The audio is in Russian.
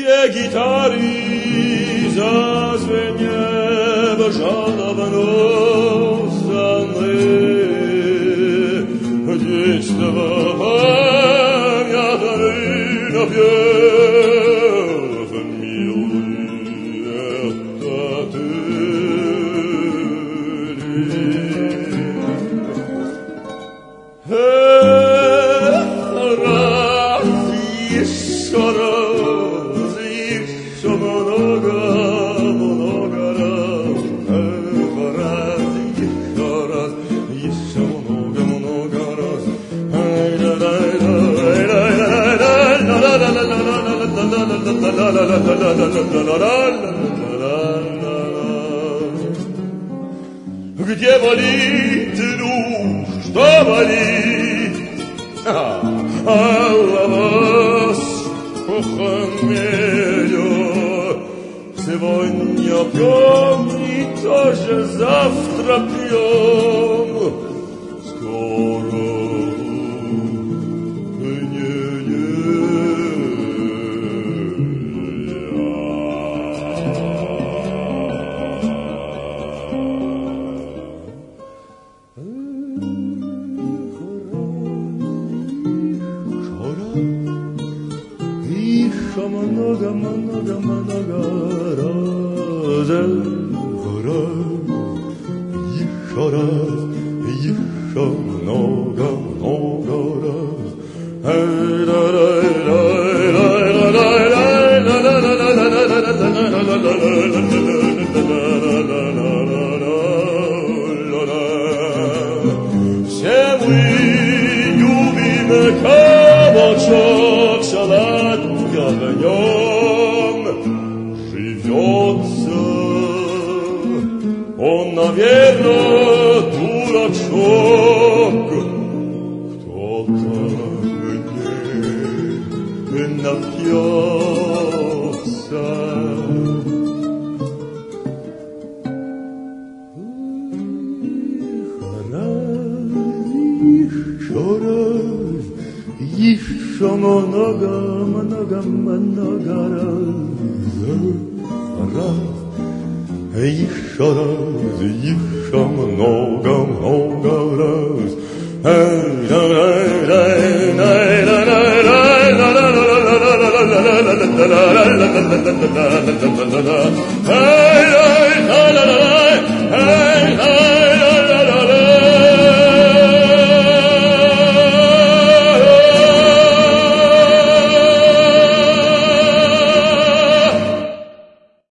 Dwie gitary zazwieniewa żalowano zany. Dziecko pamiętany na wiew miłuje taty. Где болит, ну, что болит? А вас похмелю. Сегодня пьем и тоже завтра пьем. Скоро много-много-много раз, еще раз, еще много-много раз. Все мы любим кабачок, салат огнем живется. Он, наверное, дурачок. Кто-то мне напьется. Еще раз, еще много-много-много раз. Еще раз, еще много-много раз. Hey,